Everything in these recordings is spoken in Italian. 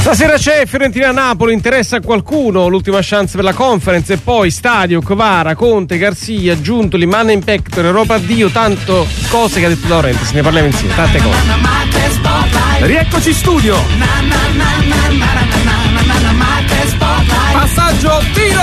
Stasera c'è Fiorentina-Napoli, interessa a qualcuno l'ultima chance per la Conference, e poi Stadio, Kvara, Conte, Garcia, Giuntoli, Manna in Pectore, Europa Dio, tanto cose che ha detto De Laurentiis, ne parliamo insieme, tante cose. Rieccoci in studio. Passaggio, tiro.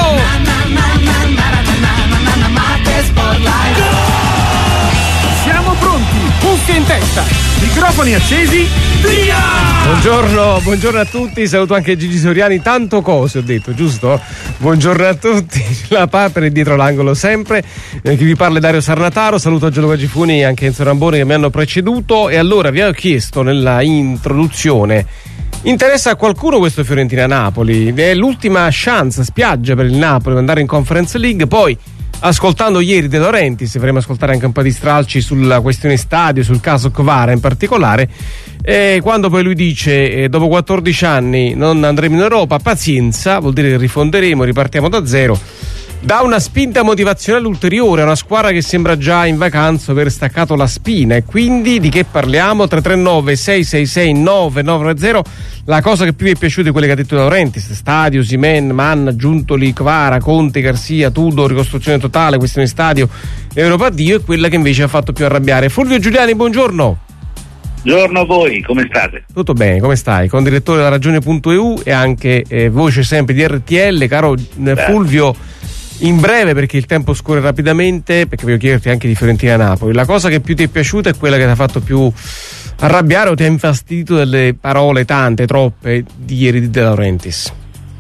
Siamo pronti, cuffie in testa, microfoni accesi, via! Buongiorno a tutti, saluto anche Gigi Soriani, tanto cose ho detto, giusto? Buongiorno a tutti, la Papera è dietro l'angolo sempre, chi vi parla è Dario Sarnataro, saluto Gianluca Gifuni e anche Enzo Ramboni che mi hanno preceduto. E allora vi ho chiesto nella introduzione: interessa a qualcuno questo Fiorentina-Napoli? È l'ultima chance, spiaggia per il Napoli per andare in Conference League. Poi, ascoltando ieri De Laurentiis, faremo ascoltare anche un po' di stralci sulla questione stadio, sul caso Kvara in particolare, e quando poi lui dice dopo 14 anni non andremo in Europa, pazienza, vuol dire che rifonderemo, ripartiamo da zero, dà una spinta motivazionale ulteriore a una squadra che sembra già in vacanza aver staccato la spina. E quindi di che parliamo? 339 666 9990. La cosa che più vi è piaciuta è quella che ha detto De Laurentiis: stadio, Osimhen, Manna, Giuntoli, Kvara, Conte, Garcia, Tudor, ricostruzione totale, questione stadio, Europa Dio, e quella che invece ha fatto più arrabbiare. Fulvio Giuliani, buongiorno. Buongiorno a voi, come state? Tutto bene, come stai? Con direttore della Ragione.eu e anche voce sempre di RTL, caro Fulvio. In breve, perché il tempo scorre rapidamente, perché voglio chiederti anche di Fiorentina-Napoli, la cosa che più ti è piaciuta è quella che ti ha fatto più arrabbiare o ti ha infastidito delle parole tante, troppe, di ieri di De Laurentiis?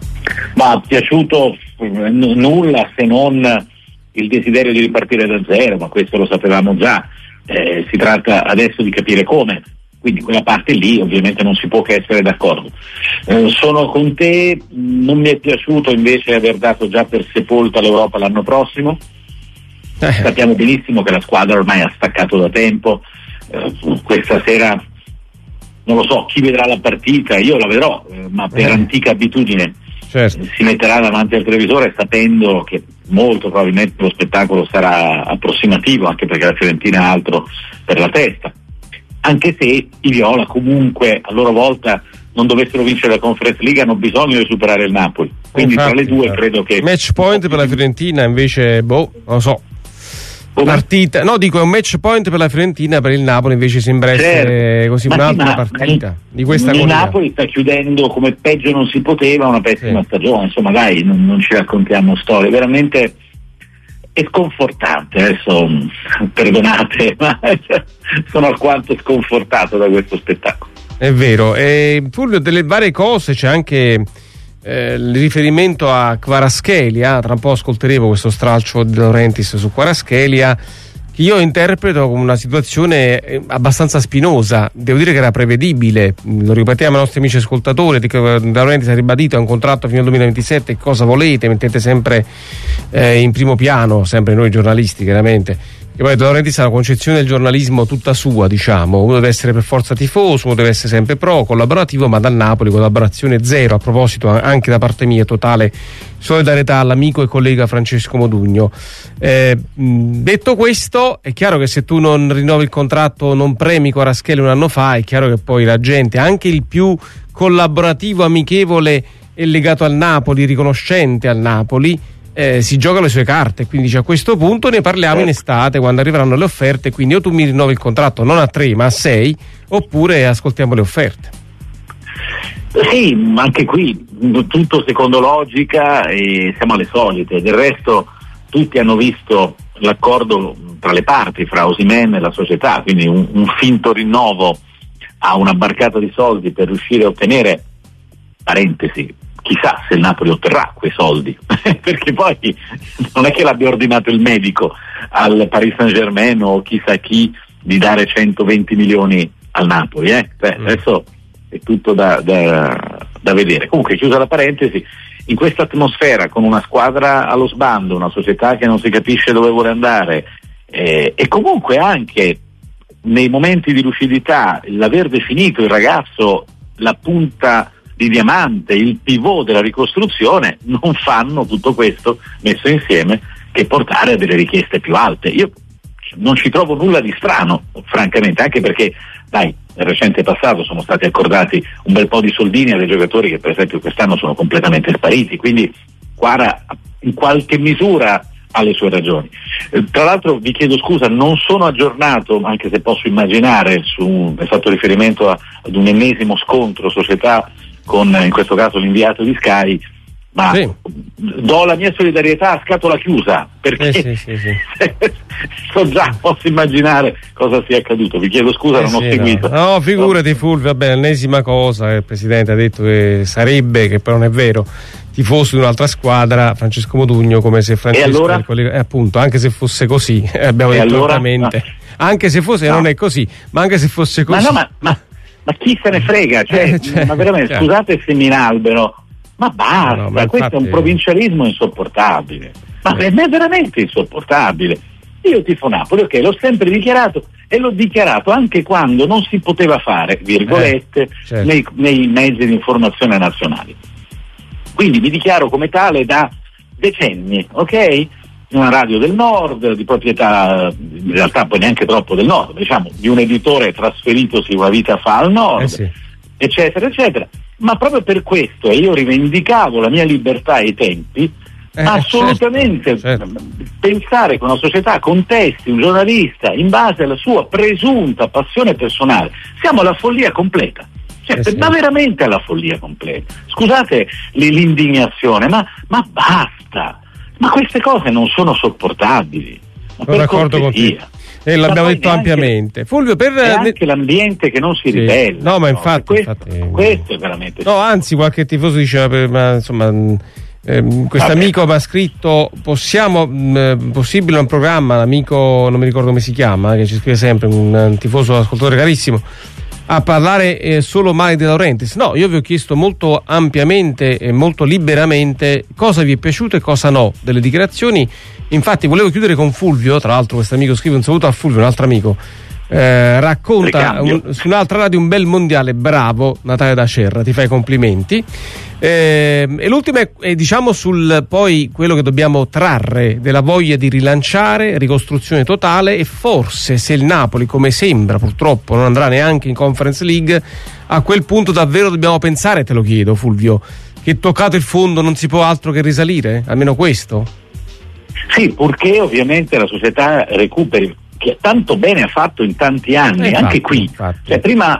Ma piaciuto nulla, se non il desiderio di ripartire da zero, ma questo lo sapevamo già, si tratta adesso di capire come. Quindi quella parte lì ovviamente non si può che essere d'accordo. Sono con te, non mi è piaciuto invece aver dato già per sepolta l'Europa l'anno prossimo. Sappiamo benissimo che la squadra ormai ha staccato da tempo. Questa sera non lo so chi vedrà la partita, io la vedrò, ma per antica abitudine. Certo. Si metterà davanti al televisore sapendo che molto probabilmente lo spettacolo sarà approssimativo, anche perché la Fiorentina ha altro per la testa. Anche se i viola comunque a loro volta non dovessero vincere la Conference League hanno bisogno di superare il Napoli, quindi infatti, tra le due credo che match point per la Fiorentina invece non lo so, partita, no, dico è un match point per la Fiorentina, per il Napoli invece sembra essere così un'altra partita di questa il Napoli sta chiudendo come peggio non si poteva una pessima stagione, insomma dai, non ci raccontiamo storie, veramente è sconfortante. Adesso perdonate, ma sono alquanto sconfortato da questo spettacolo. È vero. E Fulvio, delle varie cose c'è anche il riferimento a Kvaratskhelia. Tra un po' ascolteremo questo stralcio di De Laurentiis su Kvaratskhelia, che io interpreto come una situazione abbastanza spinosa. Devo dire che era prevedibile, lo ripetiamo ai nostri amici ascoltatori, di che De Laurentiis ha ribadito è un contratto fino al 2027, cosa volete, mettete sempre in primo piano, sempre noi giornalisti chiaramente. E poi De Laurentiis ha la concezione del giornalismo tutta sua, diciamo, uno deve essere per forza tifoso, uno deve essere sempre pro, collaborativo, ma dal Napoli collaborazione zero. A proposito, anche da parte mia totale solidarietà all'amico e collega Francesco Modugno. Detto questo, è chiaro che se tu non rinnovi il contratto, non premi Kvaratskhelia un anno fa, è chiaro che poi la gente, anche il più collaborativo, amichevole e legato al Napoli, riconoscente al Napoli, si gioca le sue carte, quindi a questo punto ne parliamo in estate quando arriveranno le offerte, quindi o tu mi rinnovi il contratto non a 3 ma a 6, oppure ascoltiamo le offerte. Sì, ma anche qui tutto secondo logica e siamo alle solite. Del resto tutti hanno visto l'accordo tra le parti, fra Osimhen e la società, quindi un finto rinnovo a una barcata di soldi per riuscire a ottenere, parentesi, chissà se il Napoli otterrà quei soldi, perché poi non è che l'abbia ordinato il medico al Paris Saint-Germain o chissà chi di dare 120 milioni al Napoli, adesso è tutto da vedere. Comunque, chiusa la parentesi, in questa atmosfera, con una squadra allo sbando, una società che non si capisce dove vuole andare, e comunque anche nei momenti di lucidità l'aver definito il ragazzo la punta di diamante, il pivot della ricostruzione, non fanno tutto questo messo insieme che portare a delle richieste più alte. Io non ci trovo nulla di strano, francamente, anche perché dai, nel recente passato sono stati accordati un bel po' di soldini a dei giocatori che per esempio quest'anno sono completamente spariti, quindi Quara in qualche misura ha le sue ragioni. Tra l'altro vi chiedo scusa, non sono aggiornato, anche se posso immaginare, è fatto riferimento ad un ennesimo scontro società con in questo caso l'inviato di Sky, ma sì, do la mia solidarietà a scatola chiusa, perché sì. So già, posso immaginare cosa sia accaduto. Vi chiedo scusa, non ho seguito. No, figurati Fulvio, vabbè, l'ennesima cosa il Presidente ha detto che sarebbe, che però non è vero, tifoso di un'altra squadra, Francesco Modugno, come se Francesco appunto, anche se fosse così, abbiamo detto ovviamente, anche se fosse, non è così, ma anche se fosse così. Ma chi se ne frega, ma veramente, scusate se mi inalbero, ma basta, ma questo è un provincialismo insopportabile, ma è veramente insopportabile. Io tifo Napoli, ok, l'ho sempre dichiarato e l'ho dichiarato anche quando non si poteva fare, virgolette, nei mezzi di informazione nazionali. Quindi mi dichiaro come tale da decenni, ok? Una radio del nord, di proprietà, in realtà poi neanche troppo del nord, diciamo, di un editore trasferitosi una vita fa al nord, eccetera, eccetera. Ma proprio per questo, e io rivendicavo la mia libertà ai tempi, assolutamente certo. Pensare che una società contesti un giornalista in base alla sua presunta passione personale, siamo alla follia completa. Ma veramente alla follia completa. Scusate l'indignazione, ma basta. Ma queste cose non sono sopportabili. Sono d'accordo con te. E l'abbiamo detto ampiamente. Fulvio, è anche l'ambiente che non si ribella. No, ma infatti, questo è veramente. No, anzi, qualche tifoso diceva, ma insomma. Questo amico mi ha scritto: possibile un programma, l'amico non mi ricordo come si chiama, che ci scrive sempre, un tifoso ascoltatore carissimo, a parlare solo male di De Laurentiis. No, io vi ho chiesto molto ampiamente e molto liberamente cosa vi è piaciuto e cosa no delle dichiarazioni. Infatti volevo chiudere con Fulvio, tra l'altro questo amico scrive un saluto a Fulvio, un altro amico, racconta su un'altra radio un bel mondiale, bravo Natale da Cerra, ti fai complimenti. E l'ultima è diciamo sul poi quello che dobbiamo trarre della voglia di rilanciare, ricostruzione totale, e forse se il Napoli, come sembra purtroppo, non andrà neanche in Conference League, a quel punto davvero dobbiamo pensare, te lo chiedo Fulvio, che toccato il fondo non si può altro che risalire, almeno questo? Sì, purché ovviamente la società recuperi, che tanto bene ha fatto in tanti anni, anche qui. Cioè, prima,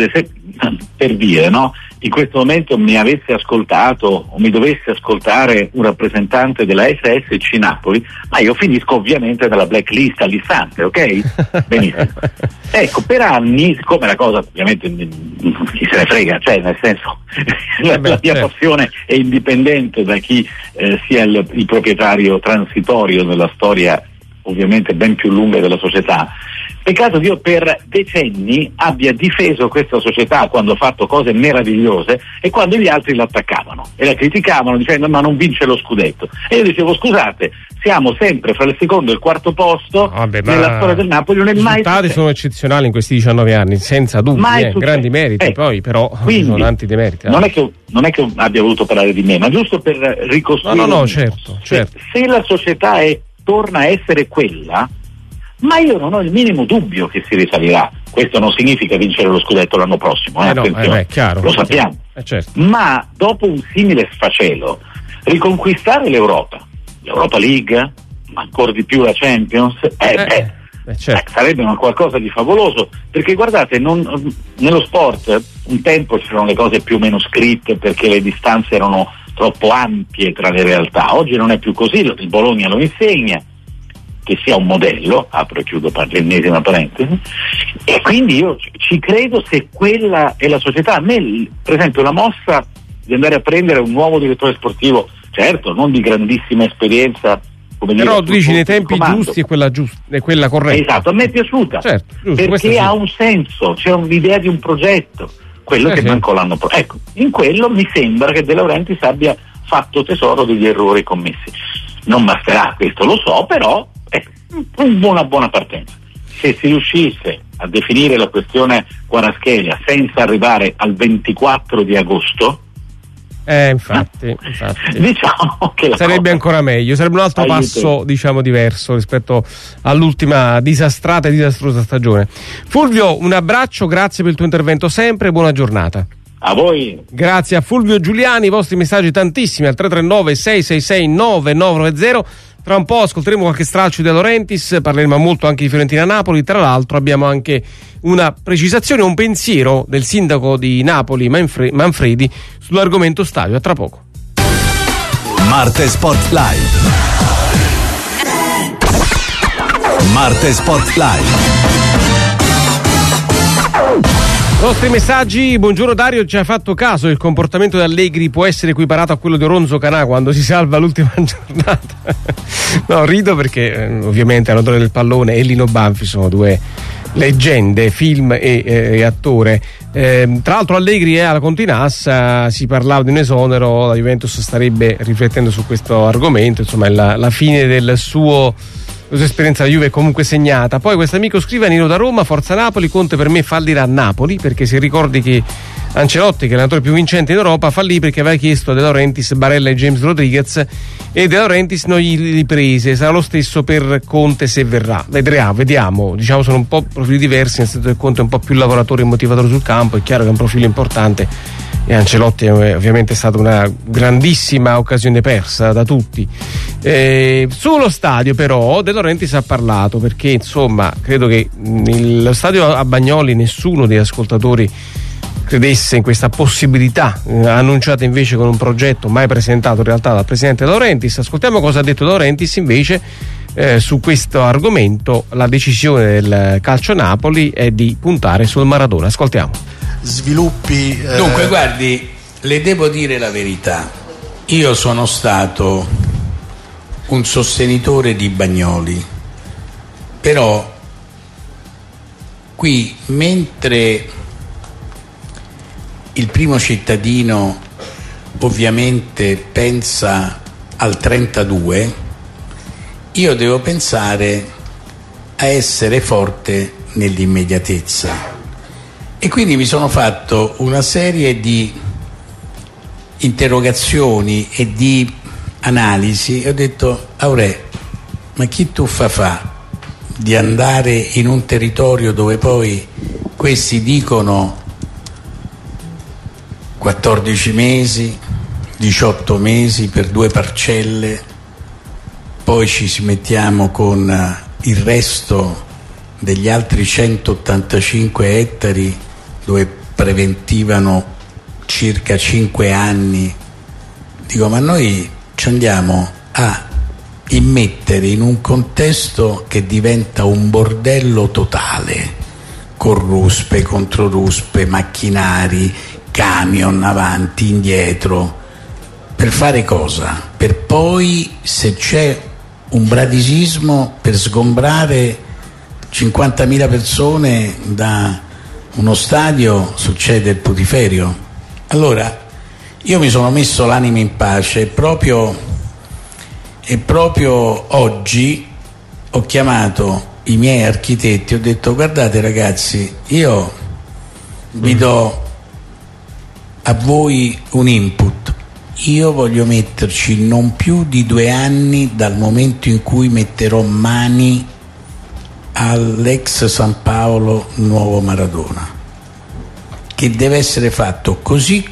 per dire, no? In questo momento mi avesse ascoltato o mi dovesse ascoltare un rappresentante della SSC Napoli, ma io finisco ovviamente dalla blacklist all'istante, ok? Benissimo. Ecco, per anni, siccome la cosa ovviamente chi se ne frega, cioè nel senso la mia passione è indipendente da chi sia il proprietario transitorio della storia ovviamente ben più lunga della società. Peccato che io per decenni abbia difeso questa società quando ha fatto cose meravigliose e quando gli altri l'attaccavano e la criticavano dicendo ma non vince lo scudetto, e io dicevo scusate, siamo sempre fra il secondo e il quarto posto nella storia del Napoli, non è mai successo. I risultati sono eccezionali in questi 19 anni, senza dubbio, grandi meriti, poi però quindi, sono tanti demeriti. Non è che abbia voluto parlare di me, ma giusto per ricostruire. No, certo. Se la società torna a essere quella, ma io non ho il minimo dubbio che si risalirà. Questo non significa vincere lo scudetto l'anno prossimo, attenzione, chiaro, lo sappiamo. Certo. Ma dopo un simile sfacelo, riconquistare l'Europa League, ma ancora di più la Champions, certo. Sarebbe una qualcosa di favoloso, perché guardate, nello sport un tempo c'erano le cose più o meno scritte perché le distanze erano troppo ampie tra le realtà. Oggi non è più così, il Bologna lo insegna, che sia un modello, apro e chiudo l'ennesima parentesi, e quindi io ci credo se quella è la società. A me, per esempio, la mossa di andare a prendere un nuovo direttore sportivo, certo, non di grandissima esperienza, come però dire, tu dici nei tempi giusti è quella corretta. Esatto, a me è piaciuta, certo, giusto, perché ha un senso, c'è un'idea di un progetto, quello che mancò l'anno prossimo. Ecco, in quello mi sembra che De Laurentiis abbia fatto tesoro degli errori commessi. Non basterà, questo lo so, però è una buona partenza. Se si riuscisse a definire la questione Kvaratskhelia senza arrivare al 24 di agosto, Infatti. Diciamo che sarebbe ancora meglio, sarebbe un altro passo, diciamo, diverso rispetto all'ultima disastrata e disastrosa stagione. Fulvio, un abbraccio, grazie per il tuo intervento sempre, buona giornata. A voi. Grazie a Fulvio Giuliani, i vostri messaggi tantissimi al 339 666 9990. Tra un po' ascolteremo qualche stralcio di De Laurentiis, parleremo molto anche di Fiorentina-Napoli. Tra l'altro abbiamo anche una precisazione, un pensiero del sindaco di Napoli Manfredi sull'argomento stadio. A tra poco. Marte Sport Live. Marte Sport Live. Nostri messaggi, buongiorno Dario, ci ha fatto caso, il comportamento di Allegri può essere equiparato a quello di Oronzo Canà quando si salva l'ultima giornata. No, rido perché ovviamente l'autore del pallone e Lino Banfi sono due leggende, film e attore. Tra l'altro Allegri è alla Continassa, si parlava di un esonero, la Juventus starebbe riflettendo su questo argomento, insomma la fine del suo... La sua esperienza alla Juve è comunque segnata. Poi questo amico scrive: Nino da Roma, forza Napoli, Conte per me fallirà a Napoli, perché si ricordi che Ancelotti, che è l'allenatore più vincente in Europa, fallì perché aveva chiesto a De Laurentiis, Barella e James Rodriguez e De Laurentiis non gli prese. Sarà lo stesso per Conte se verrà. Vediamo, diciamo sono un po' profili diversi, nel senso che Conte è un po' più lavoratore e motivatore sul campo, è chiaro che è un profilo importante e Ancelotti ovviamente è stata una grandissima occasione persa da tutti. Sullo stadio però De Laurentiis ha parlato, perché insomma credo che lo stadio a Bagnoli nessuno degli ascoltatori credesse in questa possibilità, annunciata invece con un progetto mai presentato in realtà dal presidente De Laurentiis. Ascoltiamo cosa ha detto De Laurentiis invece su questo argomento. La decisione del Calcio Napoli è di puntare sul Maradona. Ascoltiamo. Sviluppi. Dunque, guardi, le devo dire la verità. Io sono stato un sostenitore di Bagnoli, però qui, mentre il primo cittadino ovviamente pensa al 32, io devo pensare a essere forte nell'immediatezza. E quindi mi sono fatto una serie di interrogazioni e di analisi e ho detto: Aurè, ma chi tuffa fa di andare in un territorio dove poi questi dicono 14 mesi, 18 mesi per 2 parcelle, poi ci mettiamo con il resto degli altri 185 ettari dove preventivano circa 5 anni. Dico, ma noi ci andiamo a immettere in un contesto che diventa un bordello totale, con ruspe, controruspe, macchinari, camion avanti, indietro, per fare cosa? Per poi, se c'è un bradisismo, per sgombrare 50.000 persone da uno stadio, succede il putiferio. Allora io mi sono messo l'anima in pace e proprio oggi ho chiamato i miei architetti, ho detto: guardate ragazzi, io vi do a voi un input, io voglio metterci non più di 2 anni dal momento in cui metterò mani all'ex San Paolo nuovo Maradona, che deve essere fatto così.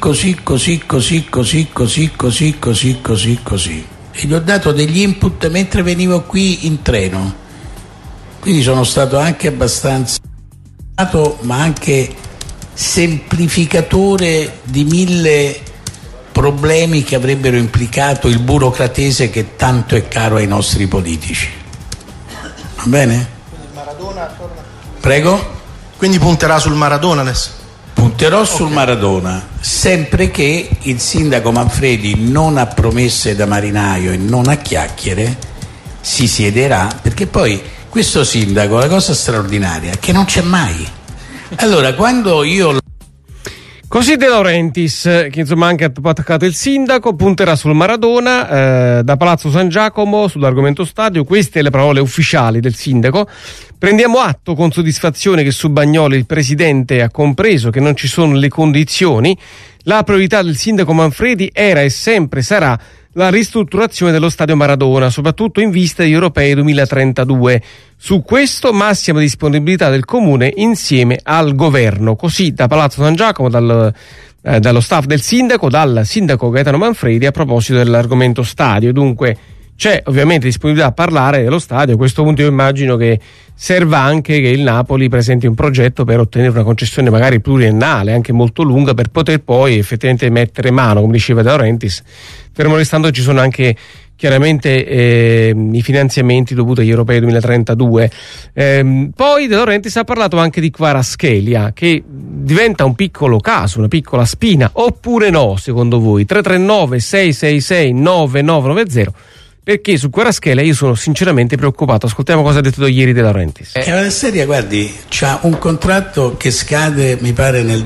E gli ho dato degli input mentre venivo qui in treno, quindi sono stato anche abbastanza, ma anche semplificatore di 1000 problemi che avrebbero implicato il burocratese che tanto è caro ai nostri politici. Va bene? Prego? Quindi punterà sul Maradona adesso? Punterò sul Maradona, sempre che il sindaco Manfredi, non a promesse da marinaio e non a chiacchiere, si siederà, perché poi questo sindaco, la cosa straordinaria è che non c'è mai. Allora, quando io... Così De Laurentiis, che insomma ha anche attaccato il sindaco, punterà sul Maradona, da Palazzo San Giacomo sull'argomento stadio. Queste le parole ufficiali del sindaco. Prendiamo atto con soddisfazione che su Bagnoli il presidente ha compreso che non ci sono le condizioni. La priorità del sindaco Manfredi era e sempre sarà la ristrutturazione dello stadio Maradona, soprattutto in vista degli europei 2032. Su questo massima disponibilità del comune insieme al governo. Così da Palazzo San Giacomo, dallo staff del sindaco, dal sindaco Gaetano Manfredi a proposito dell'argomento stadio. Dunque c'è ovviamente disponibilità a parlare dello stadio. A questo punto io immagino che serva anche che il Napoli presenti un progetto per ottenere una concessione magari pluriennale, anche molto lunga, per poter poi effettivamente mettere mano, come diceva De Laurentiis, fermo restando che ci sono anche chiaramente i finanziamenti dovuti agli europei 2032. Poi De Laurentiis ha parlato anche di Kvaratskhelia, che diventa un piccolo caso, una piccola spina, oppure no, secondo voi? 339 666 9990, perché su Kvaratskhelia io sono sinceramente preoccupato. Ascoltiamo cosa ha detto ieri De Laurentiis. Kvaratskhelia, guardi, c'ha un contratto che scade mi pare nel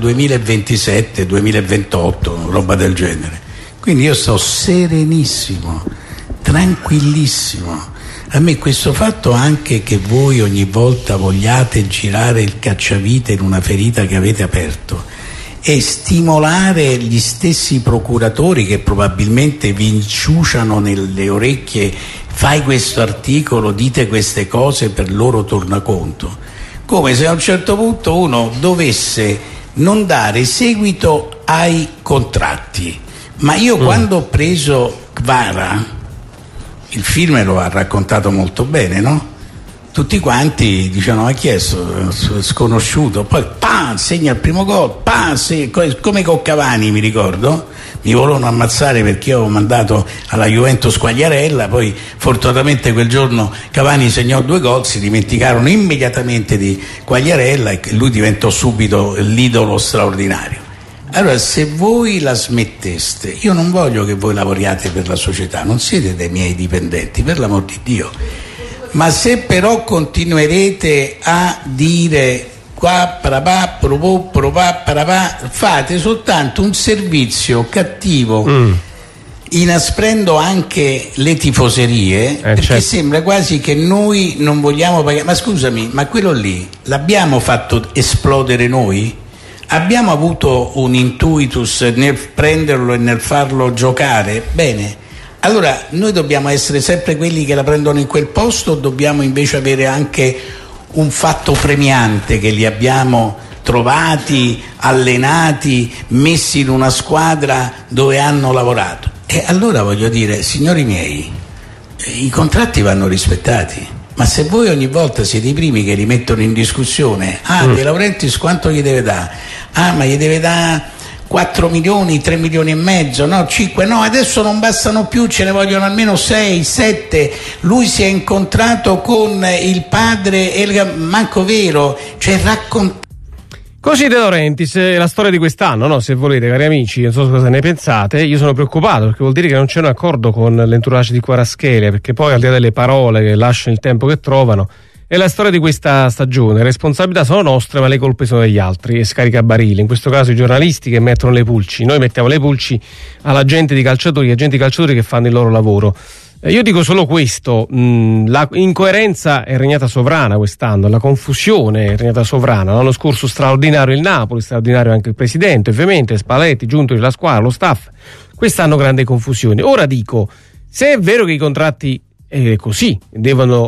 2027-2028, roba del genere, quindi io sto serenissimo, tranquillissimo. A me questo fatto anche che voi ogni volta vogliate girare il cacciavite in una ferita che avete aperto e stimolare gli stessi procuratori che probabilmente vi inciuciano nelle orecchie: fai questo articolo, dite queste cose per loro tornaconto, come se a un certo punto uno dovesse non dare seguito ai contratti. Ma io quando ho preso Kvara, il film lo ha raccontato molto bene, no? Tutti quanti dicevano: ma chi è sconosciuto? Poi segna il primo gol, come con Cavani, mi ricordo, mi volevano ammazzare perché io avevo mandato alla Juventus Quagliarella, poi fortunatamente quel giorno Cavani segnò 2 gol, si dimenticarono immediatamente di Quagliarella e lui diventò subito l'idolo straordinario. Allora, se voi la smetteste, io non voglio che voi lavoriate per la società, non siete dei miei dipendenti, per l'amor di Dio. Ma se però continuerete a dire qua parapà, parapà, fate soltanto un servizio cattivo, inasprendo anche le tifoserie, perché certo, sembra quasi che noi non vogliamo pagare. Ma scusami, ma quello lì l'abbiamo fatto esplodere noi? Abbiamo avuto un intuitus nel prenderlo e nel farlo giocare? Bene. Allora, noi dobbiamo essere sempre quelli che la prendono in quel posto, o dobbiamo invece avere anche un fatto premiante, che li abbiamo trovati, allenati, messi in una squadra dove hanno lavorato? E allora voglio dire, signori miei, i contratti vanno rispettati. Ma se voi ogni volta siete i primi che li mettono in discussione, De Laurentiis quanto gli deve dare? Ma gli deve dare 4 milioni, 3 milioni e mezzo, no, 5, no, adesso non bastano più, ce ne vogliono almeno 6, 7. Lui si è incontrato con il padre, manco vero, cioè Così De Laurentiis, la storia di quest'anno, no? Se volete, cari amici, non so cosa ne pensate. Io sono preoccupato perché vuol dire che non c'è un accordo con l'entourage di Kvaratskhelia, perché poi al di là delle parole che lasciano il tempo che trovano, è la storia di questa stagione. Le responsabilità sono nostre, ma le colpe sono degli altri, e scaricabarile, in questo caso i giornalisti che mettono le pulci. Noi mettiamo le pulci alla gente di calciatori, agenti calciatori che fanno il loro lavoro. Io dico solo questo: la incoerenza è regnata sovrana quest'anno, la confusione è regnata sovrana. L'anno scorso straordinario il Napoli, straordinario anche il presidente, ovviamente, Spalletti, Giuntoli, la squadra, lo staff. Quest'anno grande confusione. Ora dico, se è vero che i contratti così devono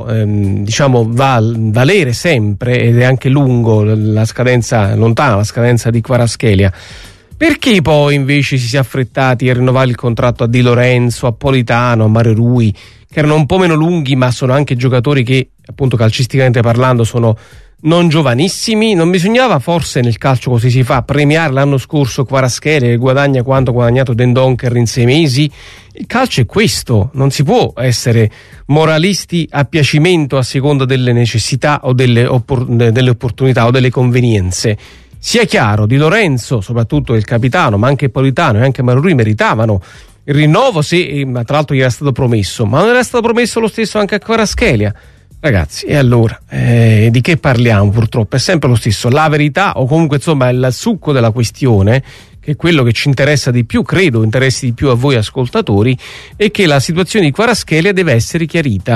valere sempre, ed è anche lungo la scadenza, lontana la scadenza di Kvaratskhelia, perché poi invece si è affrettati a rinnovare il contratto a Di Lorenzo, a Politano, a Mario Rui, che erano un po' meno lunghi, ma sono anche giocatori che, appunto, calcisticamente parlando, sono non giovanissimi? Non bisognava forse, nel calcio così si fa, premiare l'anno scorso Kvaratskhelia, che guadagna quanto ha guadagnato Dendoncker in 6 mesi? Il calcio è questo, non si può essere moralisti a piacimento a seconda delle necessità o delle opportunità o delle convenienze. Sia chiaro, Di Lorenzo, soprattutto il capitano, ma anche Politano e anche Mario Rui meritavano il rinnovo, ma tra l'altro gli era stato promesso, ma non era stato promesso lo stesso anche a Kvaratskhelia. Ragazzi, e allora di che parliamo? Purtroppo è sempre lo stesso. La verità, o comunque insomma il succo della questione, che è quello che ci interessa di più, credo interessi di più a voi ascoltatori, è che la situazione di Kvaratskhelia deve essere chiarita,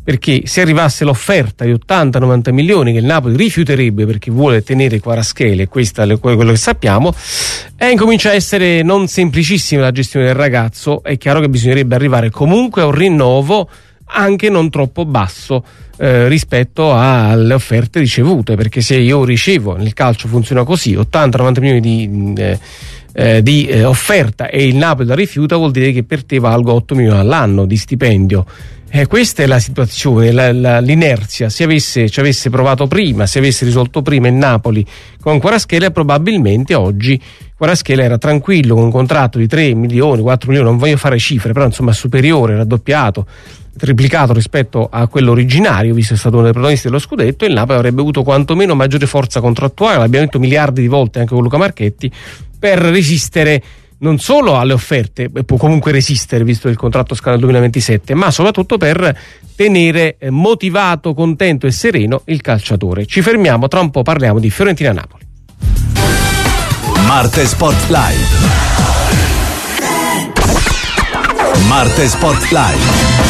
perché se arrivasse l'offerta di 80-90 milioni che il Napoli rifiuterebbe perché vuole tenere Kvaratskhelia, e questo è quello che sappiamo, incomincia a essere non semplicissima la gestione del ragazzo. È chiaro che bisognerebbe arrivare comunque a un rinnovo anche non troppo basso rispetto alle offerte ricevute, perché se io ricevo, nel calcio funziona così, 80-90 milioni di offerta e il Napoli la rifiuta, vuol dire che per te valgo 8 milioni all'anno di stipendio. Questa è la situazione, l'inerzia. Se ci avesse provato prima, se avesse risolto prima il Napoli con Kvaratskhelia, probabilmente oggi Kvaratskhelia era tranquillo con un contratto di 3 milioni, 4 milioni, non voglio fare cifre, però insomma superiore, raddoppiato, triplicato rispetto a quello originario, visto che è stato uno dei protagonisti dello scudetto. Il Napoli avrebbe avuto quantomeno maggiore forza contrattuale, l'abbiamo detto miliardi di volte anche con Luca Marchetti, per resistere non solo alle offerte, può comunque resistere visto il contratto scade nel 2027, ma soprattutto per tenere motivato, contento e sereno il calciatore. Ci fermiamo, tra un po' parliamo di Fiorentina-Napoli. Marte Sport Live. Marte Sport Live.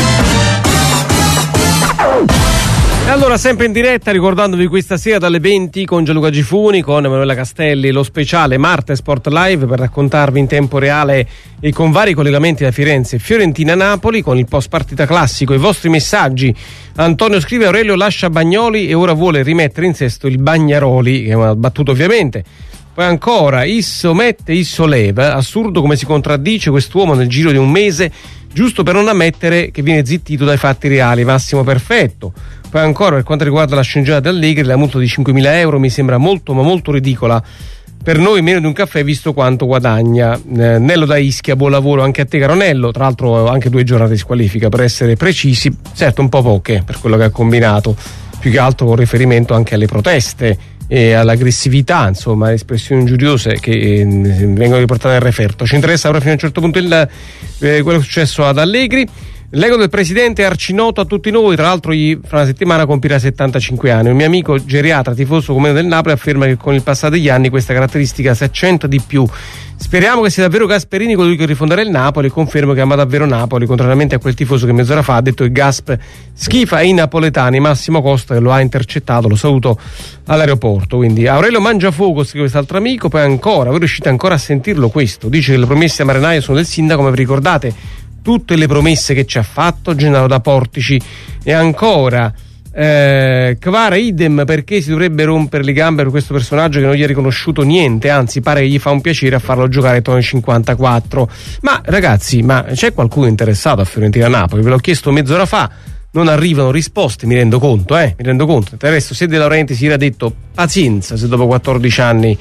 E allora, sempre in diretta, ricordandovi questa sera dalle 20 con Gianluca Gifuni, con Emanuela Castelli, lo speciale Marte Sport Live per raccontarvi in tempo reale e con vari collegamenti da Firenze, Fiorentina-Napoli, con il post partita classico, i vostri messaggi. Antonio scrive: Aurelio lascia Bagnoli e ora vuole rimettere in sesto il Bagnaroli, che è una battuta ovviamente. Poi ancora, Isso mette, Isso leva, assurdo come si contraddice quest'uomo nel giro di un mese, giusto per non ammettere che viene zittito dai fatti reali. Massimo Perfetto. Poi ancora, per quanto riguarda la sceneggiata di Allegri, la multa di 5.000 euro mi sembra molto ma molto ridicola. Per noi meno di un caffè visto quanto guadagna. Nello da Ischia, buon lavoro anche a te caro Nello, tra l'altro anche 2 giornate di squalifica per essere precisi, certo un po' poche per quello che ha combinato, più che altro con riferimento anche alle proteste e all'aggressività, insomma, espressioni ingiuriose che vengono riportate nel referto. Ci interessa ora fino a un certo punto quello che è successo ad Allegri. L'ego del presidente è arcinoto a tutti noi, tra l'altro fra una settimana compirà 75 anni. Un mio amico geriatra tifoso comune del Napoli afferma che con il passare degli anni questa caratteristica si accenta di più. Speriamo che sia davvero Gasperini colui che rifonderà il Napoli. Confermo che ama davvero Napoli, contrariamente a quel tifoso che mezz'ora fa ha detto che Gasp schifa i napoletani. Massimo Costa, che lo ha intercettato, lo saluto all'aeroporto. Quindi Aurelio Mangiafuoco, scrive quest'altro amico. Poi ancora, voi riuscite ancora a sentirlo questo? Dice che le promesse a Marinaio sono del sindaco, ma vi ricordate tutte le promesse che ci ha fatto Gennaro da Portici? E ancora Kvara idem, perché si dovrebbe rompere le gambe per questo personaggio che non gli ha riconosciuto niente, anzi pare che gli fa un piacere a farlo giocare Tony 54. Ma ragazzi, ma c'è qualcuno interessato a Fiorentina-Napoli? Ve l'ho chiesto mezz'ora fa, non arrivano risposte, mi rendo conto. Del resto, se De Laurentiis si era detto pazienza se dopo 14 anni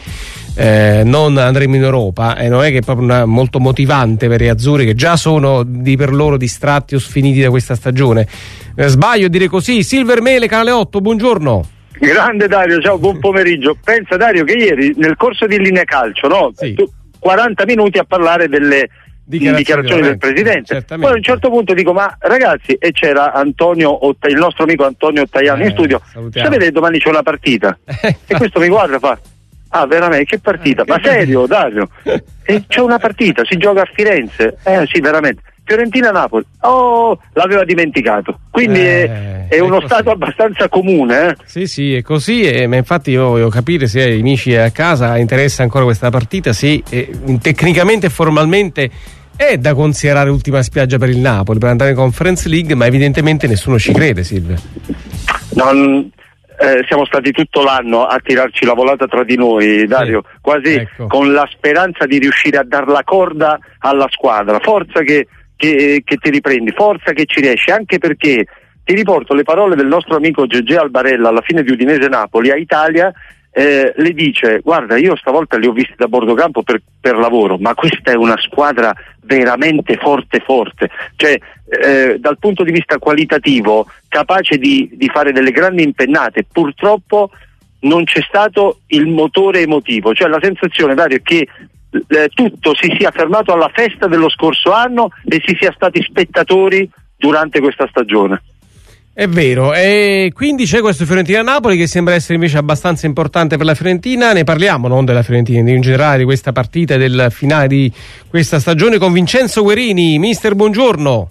non andremo in Europa, non è che è proprio molto motivante per gli azzurri, che già sono per loro distratti o sfiniti da questa stagione. Sbaglio a dire così? Silver Mele, Canale 8, buongiorno. Grande Dario, ciao, buon pomeriggio. Pensa Dario che ieri nel corso di Linea Calcio, no? Sì. 40 minuti a parlare delle dichiarazioni del presidente. Certamente. Poi a un certo punto dico: ma ragazzi, e c'era il nostro amico Antonio Ottaiano in studio, sapete domani c'è una partita? E questo mi guarda e fa: ah, veramente, che partita? Ma serio, Dario? E c'è una partita, si gioca a Firenze? Sì, veramente. Fiorentina-Napoli, l'aveva dimenticato, quindi è uno stato abbastanza comune. Sì, è così, ma infatti io voglio capire se ai amici a casa interessa ancora questa partita, se tecnicamente e formalmente è da considerare ultima spiaggia per il Napoli per andare in Conference League, ma evidentemente nessuno ci crede, Silvia. Siamo stati tutto l'anno a tirarci la volata tra di noi, Dario, quasi con la speranza di riuscire a dar la corda alla squadra. Forza che ti riprendi, forza che ci riesci, anche perché ti riporto le parole del nostro amico Gegè Albarella alla fine di Udinese Napoli a Italia. Le dice: guarda, io stavolta li ho visti da bordo campo per lavoro, ma questa è una squadra veramente forte, cioè dal punto di vista qualitativo capace di fare delle grandi impennate. Purtroppo non c'è stato il motore emotivo, cioè la sensazione, Dario, è che tutto si sia fermato alla festa dello scorso anno e si sia stati spettatori durante questa stagione. È vero, e quindi c'è questo Fiorentina-Napoli che sembra essere invece abbastanza importante per la Fiorentina. Ne parliamo, non della Fiorentina, in generale di questa partita e del finale di questa stagione con Vincenzo Guerini. Mister, buongiorno.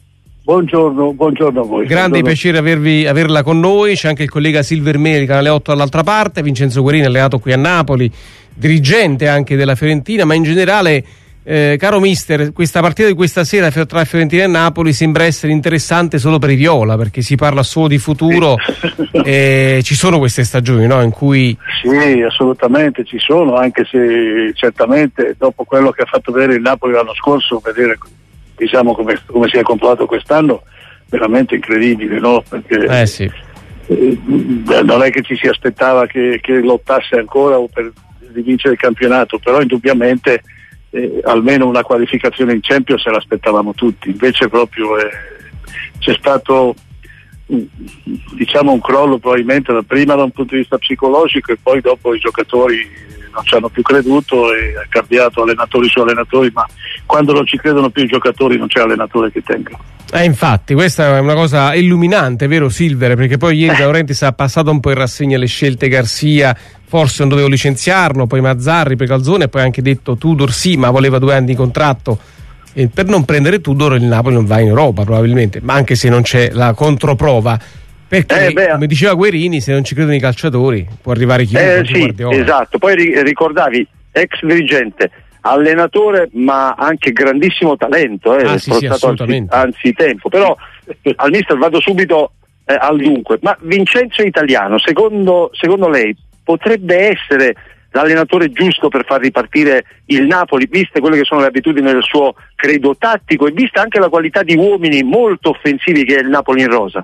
Buongiorno a voi. Grande piacere averla con noi. C'è anche il collega Silver Meli, Canale 8 dall'altra parte, Vincenzo Guerini, alleato qui a Napoli, dirigente anche della Fiorentina, ma in generale, caro mister, questa partita di questa sera tra Fiorentina e Napoli sembra essere interessante solo per i viola, perché si parla solo di futuro. Ci sono queste stagioni, no, in cui... Sì, assolutamente ci sono, anche se certamente dopo quello che ha fatto vedere il Napoli l'anno scorso, vedere diciamo come si è comportato quest'anno, veramente incredibile, no? Perché sì. Non è che ci si aspettava che lottasse ancora o per di vincere il campionato, però indubbiamente almeno una qualificazione in Champions se l'aspettavamo tutti, invece proprio c'è stato diciamo un crollo probabilmente prima da un punto di vista psicologico e poi dopo i giocatori non ci hanno più creduto e ha cambiato allenatori su allenatori, ma quando non ci credono più i giocatori non c'è allenatore che tenga. Infatti questa è una cosa illuminante, vero Silver? Perché poi ieri De Laurentiis ha passato un po' in rassegna le scelte Garcia, forse non dovevo licenziarlo, poi Mazzarri, poi Calzone, e poi ha anche detto Tudor sì, ma voleva 2 anni di contratto, e per non prendere Tudor il Napoli non va in Europa probabilmente, ma anche se non c'è la controprova, perché come diceva Guerini, se non ci credono i calciatori può arrivare chiunque. Sì, esatto. Poi ricordavi ex dirigente, allenatore, ma anche grandissimo talento, sì, assolutamente. Anzitempo. Però al mister vado subito al dunque. Ma Vincenzo Italiano, secondo lei potrebbe essere l'allenatore giusto per far ripartire il Napoli, viste quelle che sono le abitudini del suo credo tattico e vista anche la qualità di uomini molto offensivi che è il Napoli in rosa?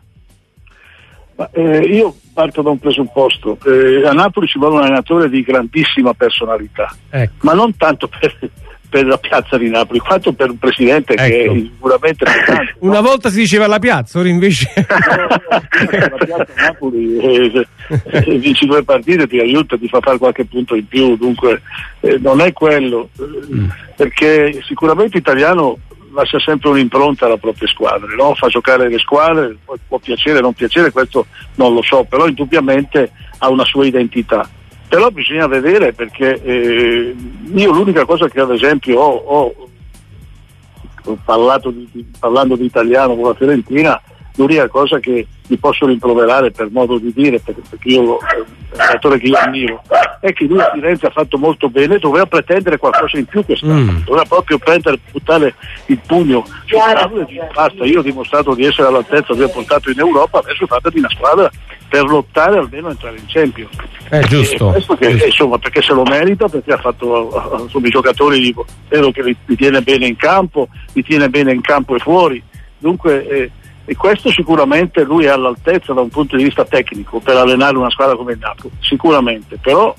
Io parto da un presupposto, a Napoli ci vuole un allenatore di grandissima personalità, ma non tanto per la piazza di Napoli quanto per un presidente che è sicuramente pesante. Una volta si diceva la piazza, ora invece la piazza di Napoli vinci 2 partite, ti aiuta, ti fa fare qualche punto in più, dunque non è quello, perché sicuramente Italiano lascia sempre un'impronta alla propria squadra, no? Fa giocare le squadre, può piacere o non piacere, questo non lo so, però indubbiamente ha una sua identità. Però bisogna vedere, perché io l'unica cosa che ad esempio ho parlando di Italiano con la Fiorentina, l'unica cosa che gli posso rimproverare per modo di dire, perché io è un giocatore che io ammiro, è che lui a Firenze ha fatto molto bene, doveva pretendere qualcosa in più quest'anno, doveva proprio buttare il pugno sul tavolo e dire basta, io ho dimostrato di essere all'altezza, vi ho portato in Europa, adesso fatevi una squadra per lottare almeno a entrare in Champions. Giusto. Insomma, perché se lo merita, perché ha fatto i giocatori, spero che li tiene bene in campo, e fuori, dunque e questo sicuramente lui è all'altezza da un punto di vista tecnico per allenare una squadra come il Napoli, sicuramente, però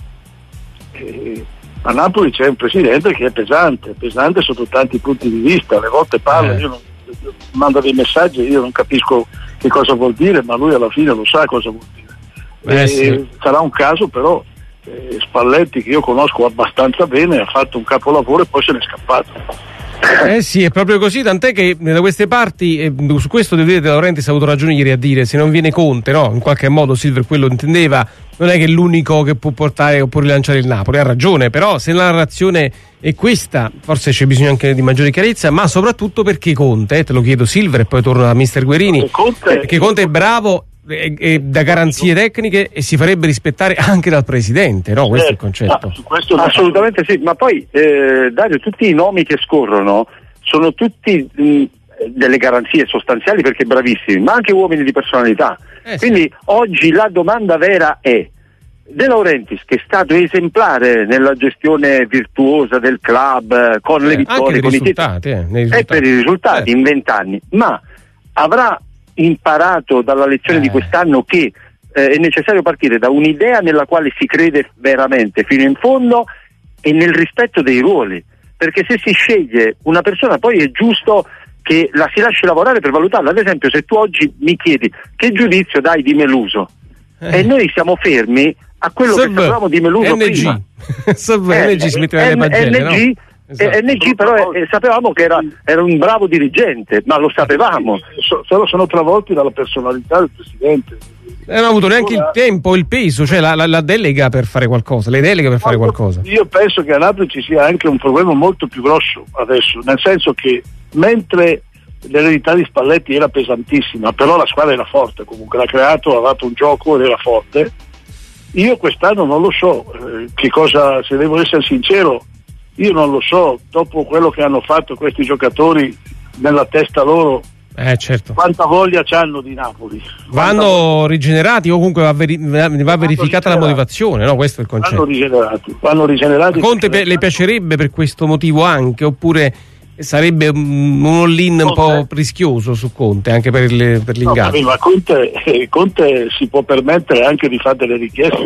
a Napoli c'è un presidente che è pesante sotto tanti punti di vista, alle volte parla, manda dei messaggi, io non capisco che cosa vuol dire, ma lui alla fine lo sa cosa vuol dire. Sì. Sarà un caso però, Spalletti, che io conosco abbastanza bene, ha fatto un capolavoro e poi se n'è scappato. Sì, è proprio così, tant'è che da queste parti, su questo De Laurentiis ha avuto ragione ieri a dire, se non viene Conte, no? In qualche modo Silver quello intendeva, non è che è l'unico che può portare o può rilanciare il Napoli, ha ragione, però se la narrazione è questa, forse c'è bisogno anche di maggiore chiarezza, ma soprattutto perché Conte, te lo chiedo Silver e poi torno da mister Guerini, perché Conte è bravo e da garanzie tecniche e si farebbe rispettare anche dal presidente, no? Questo è il concetto. Assolutamente sì, ma poi Dario, tutti i nomi che scorrono sono tutti delle garanzie sostanziali perché bravissimi, ma anche uomini di personalità. Quindi oggi la domanda vera è: De Laurentiis, che è stato esemplare nella gestione virtuosa del club, con le vittorie, con i risultati, e per i risultati in 20 anni, ma avrà imparato dalla lezione di quest'anno che è necessario partire da un'idea nella quale si crede veramente fino in fondo e nel rispetto dei ruoli, perché se si sceglie una persona poi è giusto che la si lasci lavorare per valutarla. Ad esempio, se tu oggi mi chiedi che giudizio dai di Meluso e noi siamo fermi a quello che sapevamo di Meluso prima. NG si metteva le pagelle, NG, no? Esatto. NG però sapevamo che era un bravo dirigente, ma lo sapevamo. Sono travolti dalla personalità del presidente. Non ha avuto neanche il tempo, il peso, cioè la delega per fare qualcosa, le deleghe per fare qualcosa. Io penso che a Napoli ci sia anche un problema molto più grosso adesso, nel senso che mentre l'eredità di Spalletti era pesantissima, però la squadra era forte, comunque l'ha creato, ha dato un gioco ed era forte. Io quest'anno non lo so che cosa, se devo essere sincero, io non lo so, dopo quello che hanno fatto questi giocatori nella testa loro, certo. Quanta voglia c'hanno di Napoli. Vanno rigenerati o comunque va verificata la motivazione, no? Questo è il concetto. Vanno rigenerati. Conte le piacerebbe per questo motivo anche, oppure sarebbe un all-in un po' rischioso su Conte anche per l'ingaggio? No, ma Conte si può permettere anche di fare delle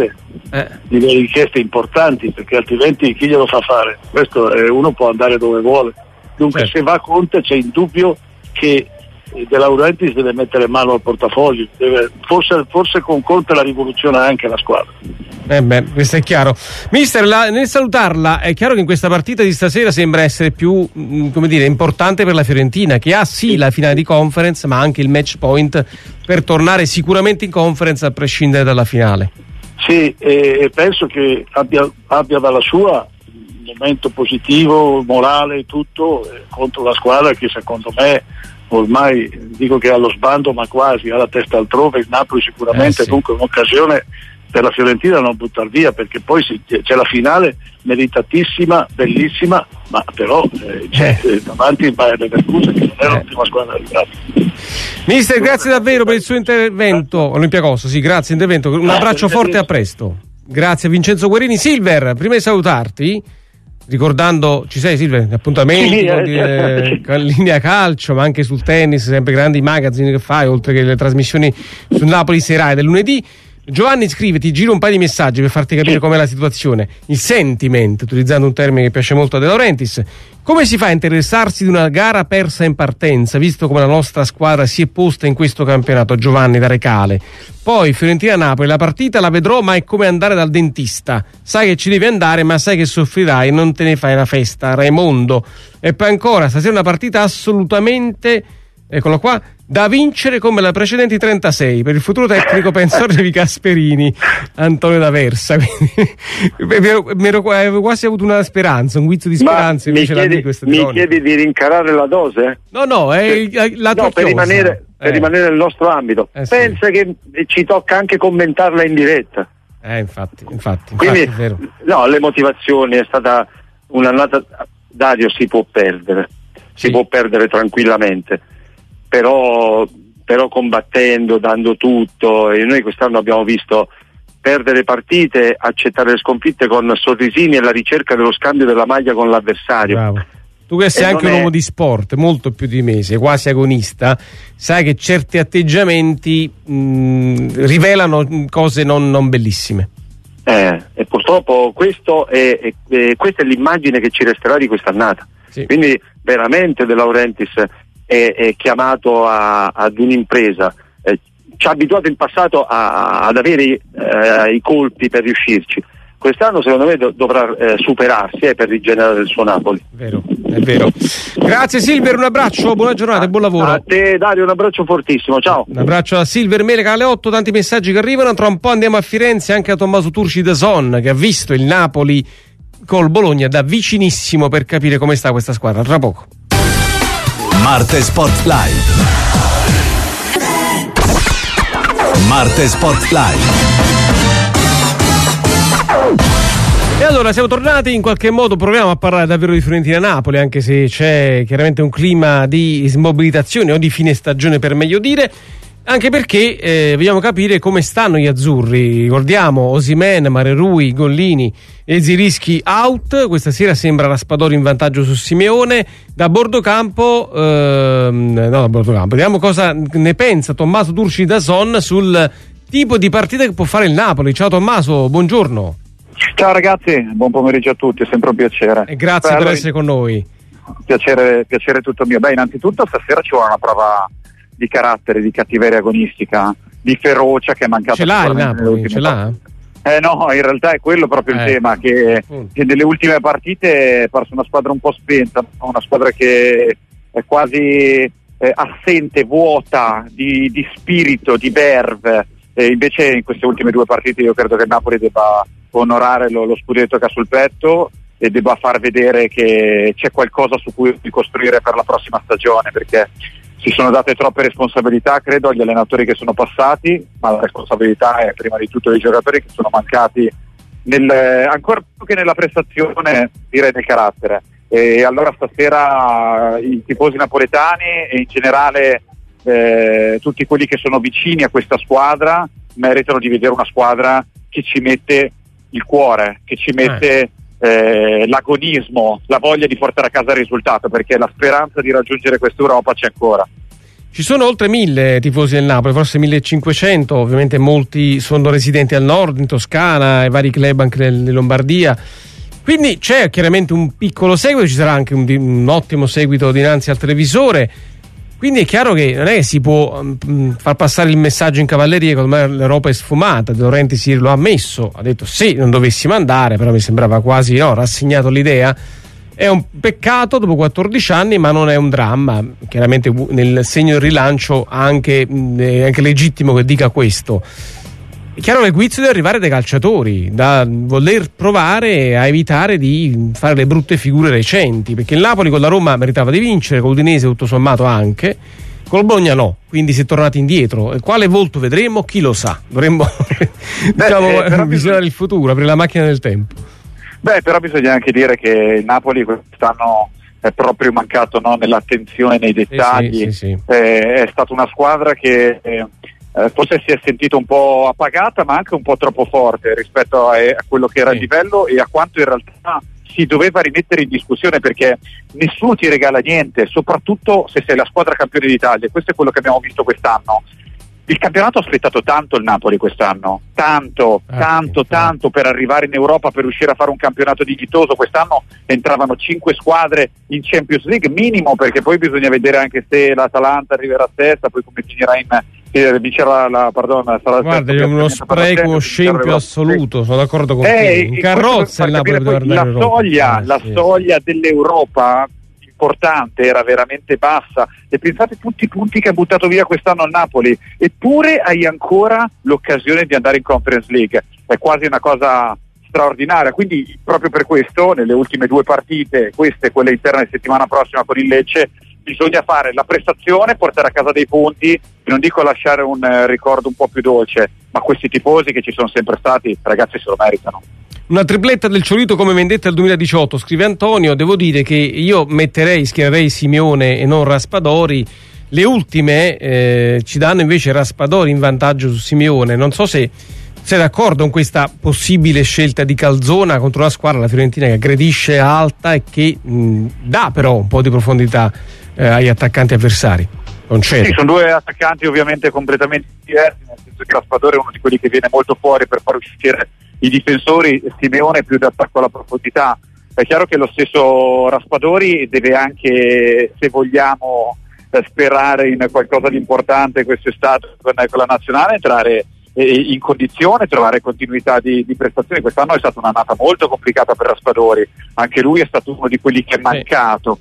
richieste importanti, perché altrimenti chi glielo fa fare? Questo uno può andare dove vuole. Dunque certo. Se va Conte c'è il dubbio che De Laurentiis deve mettere mano al portafoglio, forse con Conte la rivoluziona anche la squadra. Questo è chiaro. Mister, nel salutarla, è chiaro che in questa partita di stasera sembra essere più importante per la Fiorentina, che ha sì la finale di conference ma anche il match point per tornare sicuramente in conference a prescindere dalla finale. Sì, e penso che abbia dalla sua un momento positivo, morale, tutto contro la squadra che secondo me ormai, dico che è allo sbando ma quasi, ha la testa altrove, il Napoli sicuramente, sì. Dunque un'occasione per la Fiorentina da non buttar via, perché poi c'è la finale meritatissima, bellissima, ma però c'è davanti il Bayer Leverkusen che non è l'ultima squadra arrivata. Mister, grazie davvero per il suo intervento. Olympiacos, sì, grazie intervento, un abbraccio forte e a presto. Grazie a Vincenzo Guerini. Silver, prima di salutarti, ricordando, ci sei Silver, appuntamenti con Linea Calcio, ma anche sul tennis, sempre grandi magazine che fai, oltre che le trasmissioni su Napoli Serai del lunedì. Giovanni scrive, ti giro un paio di messaggi per farti capire com'è la situazione. Il sentiment, utilizzando un termine che piace molto a De Laurentiis: come si fa a interessarsi di una gara persa in partenza, visto come la nostra squadra si è posta in questo campionato? Giovanni da Recale. Poi Fiorentina-Napoli, la partita la vedrò, ma è come andare dal dentista, sai che ci devi andare ma sai che soffrirai e non te ne fai una festa. Raimondo. E poi ancora, stasera una partita assolutamente, eccolo qua, da vincere come la precedenti 36. Per il futuro tecnico penso arrivi Gasperini. Antonio d'Aversa. Avevo quasi avuto una speranza, un guizzo di speranza. Mi chiedi di rincarare la dose? No, è la tua per rimanere nel nostro ambito. Pensa che ci tocca anche commentarla in diretta. Infatti, quindi è vero. No, le motivazioni, è stata un'annata. Dario, si può perdere tranquillamente, però combattendo, dando tutto, e noi quest'anno abbiamo visto perdere partite, accettare le sconfitte con sorrisini e la ricerca dello scambio della maglia con l'avversario. Bravo. Tu che sei anche un uomo di sport, molto più di me, sei quasi agonista, sai che certi atteggiamenti rivelano cose non bellissime. E purtroppo questa è l'immagine che ci resterà di quest'annata. Sì. Quindi veramente De Laurentiis è chiamato ad un'impresa. Ci ha abituato in passato ad avere i colpi per riuscirci. Quest'anno secondo me dovrà superarsi per rigenerare il suo Napoli. È vero. Grazie Silver, un abbraccio, buona giornata e buon lavoro. A te Dario, un abbraccio fortissimo, ciao. Un abbraccio a Silver Meleca alle 8, tanti messaggi che arrivano. Tra un po' andiamo a Firenze, anche a Tommaso Turci da Son, che ha visto il Napoli col Bologna da vicinissimo per capire come sta questa squadra. Tra poco. Marte Sport Live. Marte Sport Live. E allora siamo tornati, in qualche modo proviamo a parlare davvero di Fiorentina-Napoli, anche se c'è chiaramente un clima di smobilitazione o di fine stagione per meglio dire, anche perché vogliamo capire come stanno gli azzurri. Ricordiamo Osimhen, Marerui, Gollini e Zirischi out. Questa sera sembra Raspadori in vantaggio su Simeone. Da bordo campo, vediamo cosa ne pensa Tommaso Turci da Son sul tipo di partita che può fare il Napoli. Ciao Tommaso, buongiorno. Ciao ragazzi, buon pomeriggio a tutti, è sempre un piacere. E grazie per essere con noi. Piacere tutto mio. Innanzitutto stasera ci vuole una prova di carattere, di cattiveria agonistica, di ferocia che è mancata. Ce l'ha il Napoli? Ce l'ha? No, in realtà è quello proprio il tema, che nelle ultime partite è parso una squadra un po' spenta, una squadra che è quasi assente, vuota di spirito, di verve. Invece in queste ultime due partite io credo che il Napoli debba onorare lo scudetto che ha sul petto e debba far vedere che c'è qualcosa su cui costruire per la prossima stagione, perché si sono date troppe responsabilità, credo, agli allenatori che sono passati, ma la responsabilità è prima di tutto dei giocatori che sono mancati ancora più che nella prestazione, direi nel carattere. E allora stasera i tifosi napoletani e in generale tutti quelli che sono vicini a questa squadra meritano di vedere una squadra che ci mette il cuore, che ci mette l'agonismo, la voglia di portare a casa il risultato, perché la speranza di raggiungere quest'Europa c'è ancora. Ci sono oltre 1000 tifosi del Napoli, forse 1500, ovviamente molti sono residenti al nord, in Toscana, e vari club anche in Lombardia. Quindi c'è chiaramente un piccolo seguito, ci sarà anche un ottimo seguito dinanzi al televisore. Quindi è chiaro che non è che si può far passare il messaggio in cavalleria che ormai l'Europa è sfumata. De Laurentiis lo ha ammesso, ha detto sì, non dovessimo andare, però mi sembrava quasi rassegnato l'idea. È un peccato dopo 14 anni, ma non è un dramma. Chiaramente nel segno del rilancio è anche legittimo che dica questo. È chiaro che il guizzo deve arrivare dai calciatori, da voler provare a evitare di fare le brutte figure recenti, perché il Napoli con la Roma meritava di vincere, con l'Udinese tutto sommato anche, con il Bologna no, quindi si è tornati indietro. Quale volto vedremo? Chi lo sa? Dovremmo visionare il futuro, aprire la macchina del tempo. Però bisogna anche dire che il Napoli quest'anno è proprio mancato nell'attenzione, nei dettagli. Sì. È stata una squadra che forse si è sentita un po' appagata, ma anche un po' troppo forte rispetto a quello che era il livello e a quanto in realtà si doveva rimettere in discussione, perché nessuno ti regala niente, soprattutto se sei la squadra campione d'Italia. Questo è quello che abbiamo visto quest'anno. Il campionato ha aspettato tanto il Napoli quest'anno, tanto per arrivare in Europa, per riuscire a fare un campionato dignitoso. Quest'anno entravano 5 squadre in Champions League minimo, perché poi bisogna vedere anche se l'Atalanta arriverà sesta, poi come finirà vincerà guarda, è uno spreco scempio assoluto, sono d'accordo con te. In carrozza il Napoli deve andare in Europa. La soglia dell'Europa importante era veramente bassa, e pensate tutti i punti che ha buttato via quest'anno il Napoli, eppure hai ancora l'occasione di andare in Conference League. È quasi una cosa straordinaria, quindi proprio per questo nelle ultime 2 partite, queste quelle interne di settimana prossima con il Lecce, bisogna fare la prestazione, portare a casa dei punti, non dico lasciare un ricordo un po' più dolce, ma questi tifosi che ci sono sempre stati, ragazzi, se lo meritano. Una tripletta del Ciolito come vendetta del 2018, scrive Antonio. Devo dire che io schiererei Simeone e non Raspadori. Le ultime ci danno invece Raspadori in vantaggio su Simeone. Non so se sei d'accordo con questa possibile scelta di Calzona contro una squadra, la Fiorentina, che aggredisce alta e che dà però un po' di profondità agli attaccanti avversari. Sì, sono 2 attaccanti ovviamente completamente diversi, nel senso che Raspadori è uno di quelli che viene molto fuori per far uscire i difensori, Simeone più d'attacco alla profondità. È chiaro che lo stesso Raspadori deve anche, se vogliamo sperare in qualcosa di importante quest'estate con la nazionale, entrare in condizione, trovare continuità di prestazioni. Quest'anno è stata un'annata molto complicata per Raspadori, anche lui è stato uno di quelli che è mancato,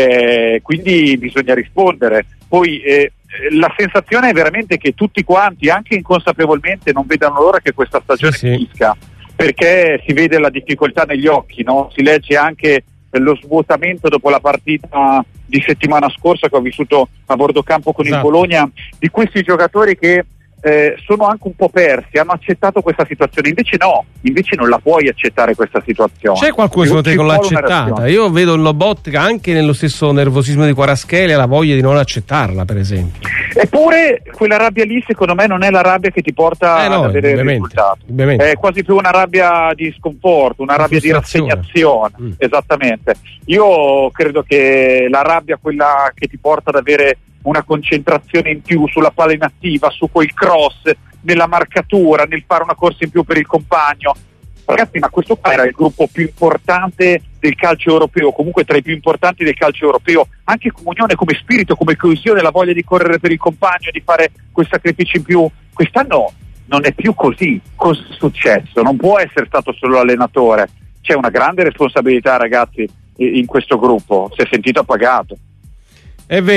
quindi bisogna rispondere. Poi la sensazione è veramente che tutti quanti, anche inconsapevolmente, non vedano l'ora che questa stagione finisca, perché si vede la difficoltà negli occhi, no? Si legge anche lo svuotamento dopo la partita di settimana scorsa che ho vissuto a bordo campo con il Bologna, di questi giocatori che sono anche un po' persi, hanno accettato questa situazione, invece non la puoi accettare questa situazione. C'è qualcuno secondo te che l'ha accettata? Io vedo in Lobotka anche nello stesso nervosismo di Kvaratskhelia la voglia di non accettarla, per esempio. Eppure quella rabbia lì secondo me non è la rabbia che ti porta ad avere il risultato, è quasi più una rabbia di sconforto, una rabbia di rassegnazione. Esattamente, io credo che la rabbia, quella che ti porta ad avere una concentrazione in più sulla palla inattiva, su quel cross, nella marcatura, nel fare una corsa in più per il compagno. Ragazzi, ma questo qua era il gruppo più importante del calcio europeo, comunque tra i più importanti del calcio europeo, anche come unione, come spirito, come coesione, la voglia di correre per il compagno, di fare quel sacrificio in più. Quest'anno non è più così. Cosa è successo? Non può essere stato solo l'allenatore, c'è una grande responsabilità, ragazzi, in questo gruppo, si è sentito appagato. È vero.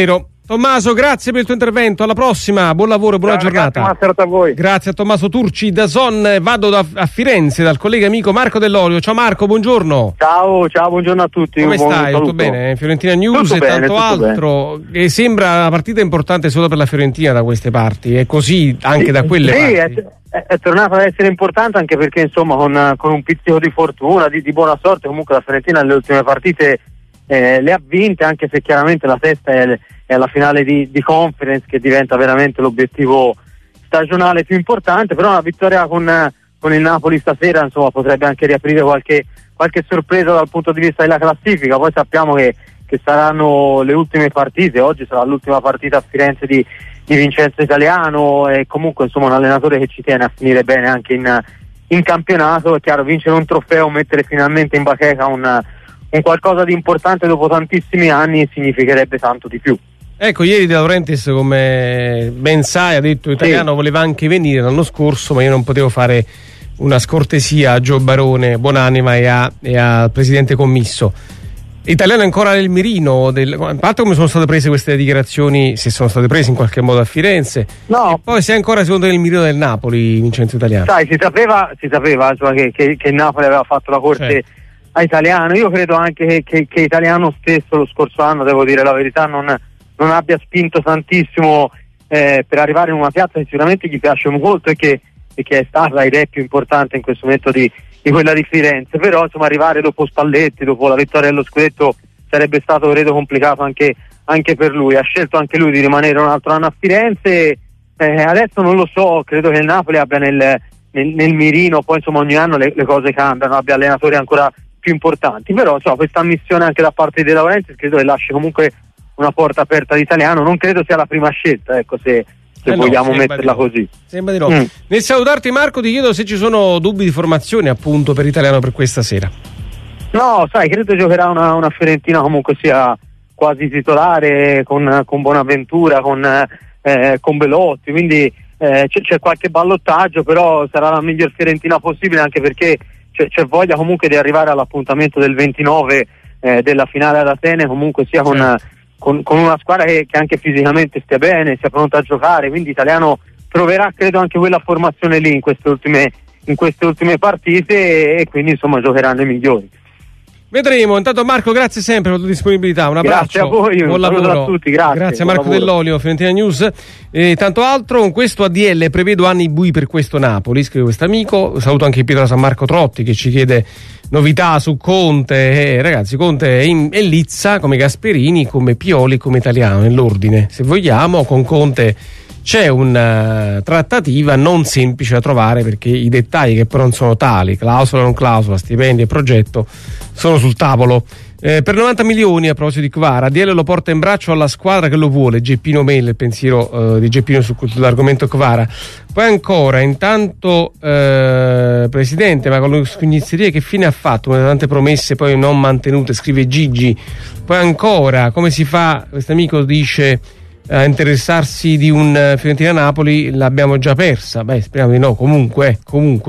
Tommaso, grazie per il tuo intervento, alla prossima, buon lavoro e buona giornata. Buona serata a voi. Grazie a Tommaso Turci da Zon. Vado a Firenze dal collega amico Marco Dell'Olio. Ciao Marco, Ciao, buongiorno a tutti. Come stai? Tutto bene? Fiorentina News e tanto altro. E sembra una partita importante solo per la Fiorentina da queste parti, è così anche da quelle parti? È tornato ad essere importante anche perché insomma con un pizzico di fortuna, di buona sorte, comunque la Fiorentina nelle ultime partite le ha vinte, anche se chiaramente la testa è la finale di Conference, che diventa veramente l'obiettivo stagionale più importante. Però una vittoria con il Napoli stasera insomma potrebbe anche riaprire qualche sorpresa dal punto di vista della classifica. Poi sappiamo che saranno le ultime partite, oggi sarà l'ultima partita a Firenze di Vincenzo Italiano, e comunque insomma un allenatore che ci tiene a finire bene anche in campionato. È chiaro, vincere un trofeo, mettere finalmente in bacheca un qualcosa di importante dopo tantissimi anni significherebbe tanto di più. Ecco, ieri De Laurentiis, come ben sai, ha detto Italiano voleva anche venire l'anno scorso, ma io non potevo fare una scortesia a Gio Barone, buonanima, e al presidente commisso. Italiano è ancora nel mirino a parte come sono state prese queste dichiarazioni, se sono state prese in qualche modo a Firenze, no, e poi se è ancora secondo nel mirino del Napoli, Vincenzo Italiano. Sai, si sapeva insomma, che il Napoli aveva fatto la corte a Italiano. Io credo anche che Italiano stesso lo scorso anno, devo dire la verità, non abbia spinto tantissimo per arrivare in una piazza che sicuramente gli piace molto e che è stata ed è più importante in questo momento di quella di Firenze. Però insomma arrivare dopo Spalletti, dopo la vittoria dello scudetto, sarebbe stato credo complicato anche per lui. Ha scelto anche lui di rimanere un altro anno a Firenze. Adesso non lo so, credo che il Napoli abbia nel mirino, poi insomma ogni anno le cose cambiano, abbia allenatori ancora più importanti, però insomma questa ammissione anche da parte di De Laurentiis credo che lasci comunque una porta aperta all'Italiano. Non credo sia la prima scelta, ecco, se vogliamo metterla così. Sembra di no. Nel salutarti, Marco, ti chiedo se ci sono dubbi di formazione appunto per Italiano per questa sera. No, sai, credo giocherà una Fiorentina comunque sia quasi titolare, con Bonaventura, con Belotti, quindi c'è qualche ballottaggio, però sarà la miglior Fiorentina possibile, anche perché c'è voglia comunque di arrivare all'appuntamento del 29 della finale ad Atene, comunque sia con una squadra che anche fisicamente stia bene, sia pronta a giocare. Quindi Italiano troverà credo anche quella formazione lì in queste ultime partite, e quindi insomma giocheranno i migliori. Vedremo. Intanto Marco, grazie sempre per la tua disponibilità, un abbraccio. Grazie a voi, buon lavoro a tutti, grazie a Marco Dell'Olio, Fiorentina News. E tanto altro, con questo ADL prevedo anni bui per questo Napoli, scrive questo amico. Saluto anche Pietro San Marco Trotti che ci chiede novità su Conte. Ragazzi, Conte è Lizza, come Gasperini, come Pioli, come Italiano, nell'ordine se vogliamo. Con Conte c'è una trattativa non semplice da trovare, perché i dettagli, che però non sono tali, clausola non clausola, stipendi e progetto, sono sul tavolo. Per 90 milioni, a proposito di Kvara, DL lo porta in braccio alla squadra che lo vuole. Geppino Mail, il pensiero di Geppino sull'argomento Kvara. Poi ancora, intanto presidente, ma con le scugnizzerie che fine ha fatto? Una tante promesse poi non mantenute, scrive Gigi. Poi ancora, come si fa, questo amico dice, a interessarsi di un Fiorentina-Napoli? L'abbiamo già persa. Beh, speriamo di no, comunque.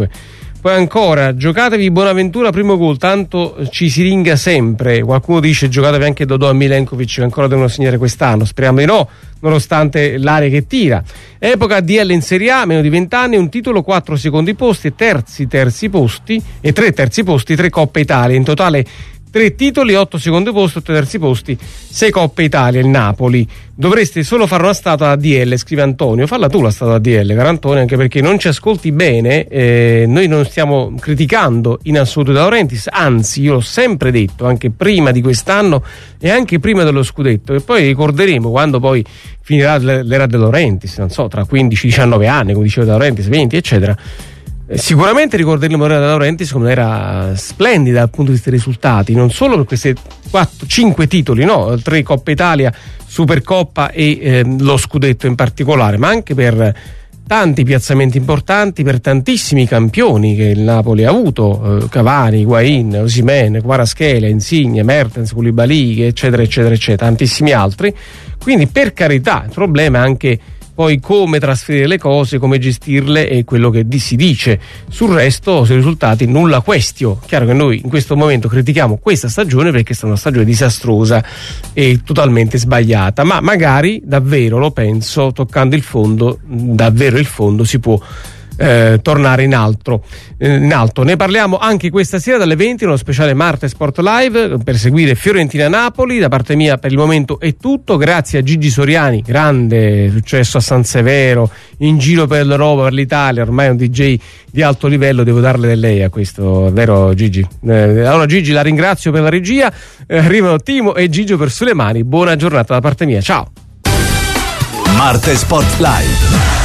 Poi ancora, giocatevi Bonaventura primo gol, tanto ci si ringa sempre. Qualcuno dice giocatevi anche Dodò e Milenkovic, che ancora devono segnare quest'anno. Speriamo di no, nonostante l'area che tira. Epoca DL in Serie A, meno di 20 anni, un titolo, 4 secondi posti, terzi posti e 3 terzi posti, 3 Coppe Italia. In totale 3 titoli, 8 secondi posti, 8 terzi posti, 6 Coppe Italia. Il Napoli. Dovreste solo fare una statua a DL, scrive Antonio. Falla tu la statua a DL, caro Antonio, anche perché non ci ascolti bene. Noi non stiamo criticando in assoluto De Laurentiis, anzi io l'ho sempre detto, anche prima di quest'anno e anche prima dello scudetto, e poi ricorderemo quando poi finirà l'era De Laurentiis, non so, tra 15-19 anni, come diceva De Laurentiis, 20 eccetera. Sicuramente ricorderemo l'era De Laurentiis come era splendida dal punto di vista dei risultati, non solo per questi 5 titoli, 3 Coppa Italia, Supercoppa e lo scudetto in particolare, ma anche per tanti piazzamenti importanti, per tantissimi campioni che il Napoli ha avuto, Cavani, Higuain, Osimhen, Kvaratskhelia, Insigne, Mertens, Koulibaly, eccetera, tantissimi altri. Quindi per carità, il problema è anche poi come trasferire le cose, come gestirle e quello che si dice. Sul resto, sui risultati, nulla questio. Chiaro che noi in questo momento critichiamo questa stagione perché è stata una stagione disastrosa e totalmente sbagliata, ma magari davvero, lo penso, toccando il fondo, davvero il fondo, si può tornare in alto. Ne parliamo anche questa sera dalle 20, uno speciale Marte Sport Live per seguire Fiorentina-Napoli. Da parte mia per il momento è tutto, grazie a Gigi Soriani, grande successo a San Severo, in giro per l'Europa, per l'Italia, ormai è un DJ di alto livello, devo darle del lei a questo, vero Gigi? Allora Gigi, la ringrazio per la regia, arrivano Timo e Gigio per Sulle Mani, buona giornata da parte mia, ciao! Marte Sport Live.